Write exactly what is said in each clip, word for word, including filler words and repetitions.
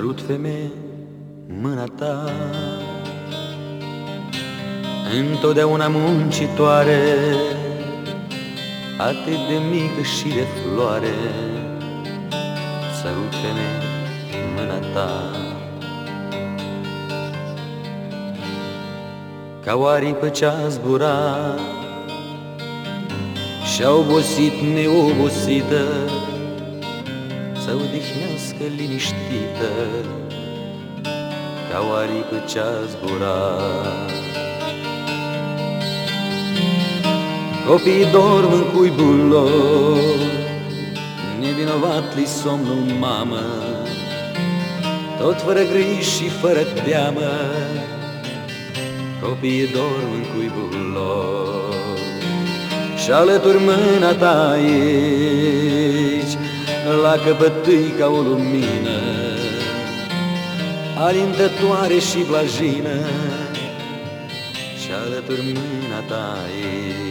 Sărut, femeie, mâna ta, întotdeauna muncitoare, atât de mică și de floare. Sărut, femeie, mâna ta, ca o aripă ce-a zburat și-a obosit neobosită, să odihnească liniștită, ca o aripă ce-a zburat. Copiii dorm în cuibul lor, nevinovat li somnul mamă, tot fără griji și fără teamă. Copiii dorm în cuibul lor și alături mâna ta aici, la căpătâi ca o lumină, alintătoare și blajină, și alături mâna ta aici.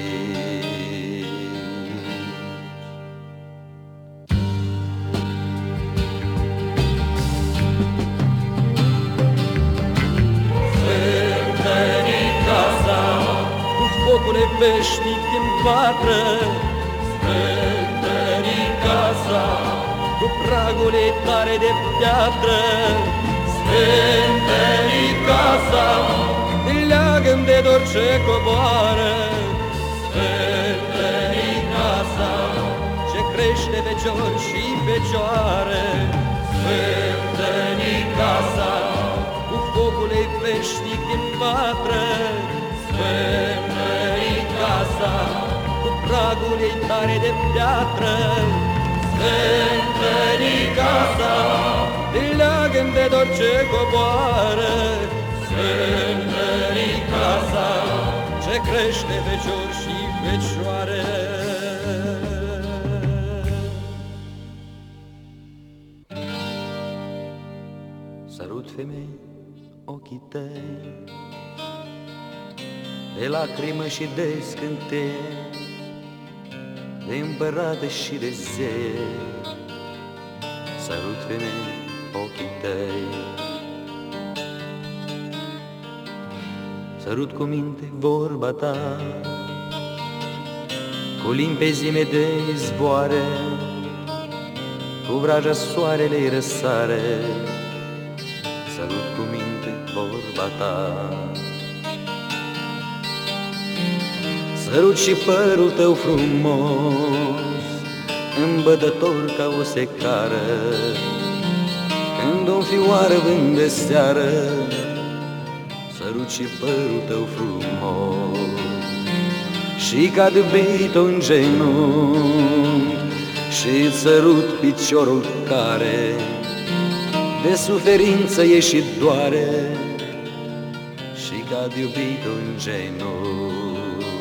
Focule veșnic din vatră, Sfântă-ni casa, cu pragul ei tare de piatră. Sfântă-ni casa, te leagă-n de dor ce coboară. Sfântă-ni casa, ce crește fecior și fecioară. Sfântă-ni casa, cu focul ei veșnic din vatră. Sfântă-ni casa, cu pragul ei tare de piatră. Sfântă-ni casa, te leagă-n de dor ce coboară. Sfântă-ni casa, ce crește fecior și fecioară. Sărut, femei, ochii tăi, de lacrimă și de scânteie, de împărate și de zeie. Sărut, femeie, ochii tăi, sărut cu minte vorba ta, cu limpezime de izvoare, cu vraja soarelei răsare. Sărut cu minte vorba ta, sărut și părul tău frumos, îmbădător ca o secară, când o înfioară vânt de seară. Sărut și părul tău frumos, și cad iubito în genunchi, și-ți sărut piciorul care de suferință e și doare, și cad iubito în genunchi.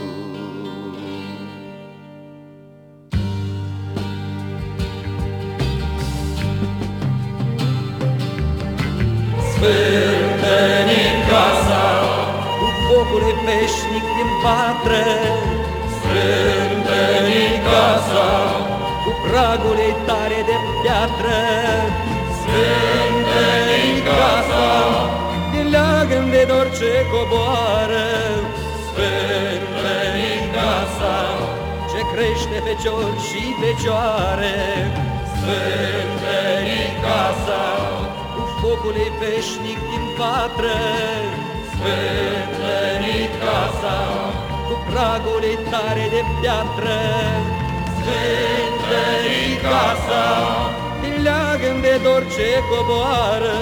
Sfântă-ni casa, cu focul veșnic din vatră. Sfântă-ni casa, cu pragul ei tare de piatră. Sfântă-ni casa, te leagă-n de dor ce coboară. Sfântă-ni casa, ce crește fecior și fecioare. Sfântă-ni casa, focul ei veșnic din vatră. Sfântă-ni casa, cu pragul ei tare de piatră. Sfântă-ni casa, te leagă-n de dor ce coboară.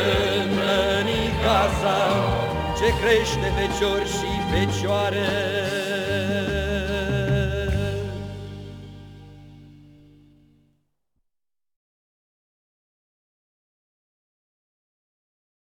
Sfântă-ni casa, ce crește fecior și fecioare.